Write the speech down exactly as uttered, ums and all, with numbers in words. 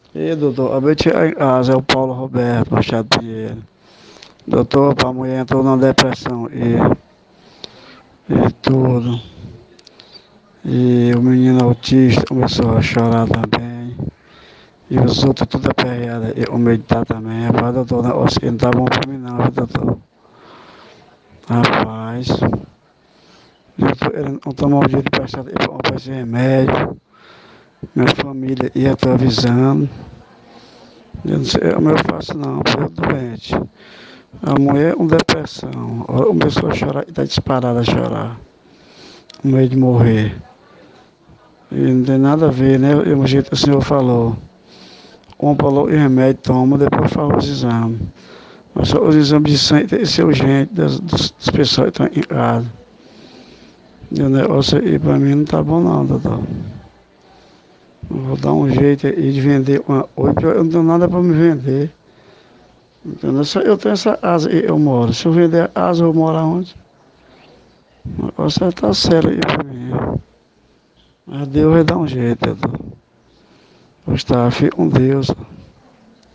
E doutor, acabei de chegar em casa, é o Paulo Roberto Machado Pinheiro. Doutor, a mulher entrou numa depressão e, e tudo. E o menino autista começou a chorar também. E os outros tudo aperreados, e o meditar também. Rapaz, doutor, o negócio aqui não tá bom pra mim não, viu, doutor? Rapaz, eu tô querendo tomar um jeito de prestar pra esse remédio. Minha família ia estar avisando. Eu não sei como eu faço não, porque eu tô doente. A mulher com depressão, ela começou a chorar e está disparada a chorar, com medo de morrer. E não tem nada a ver, né? E o jeito que o senhor falou. Compra logo o remédio, toma, depois faz os exames. Mas só os exames de sangue tem que ser urgente das, das, das pessoas que estão em casa. E o negócio aí pra mim não tá bom não, doutor. Eu vou dar um jeito aí de vender uma. Hoje eu não tenho nada para me vender. Entendeu? Só eu tenho essa asa aí, eu moro. Se eu vender a asa, eu vou morar onde? O negócio aí tá sério aí pra mim. Mas Deus vai dar um jeito, doutor. Pois tá, fique com Deus.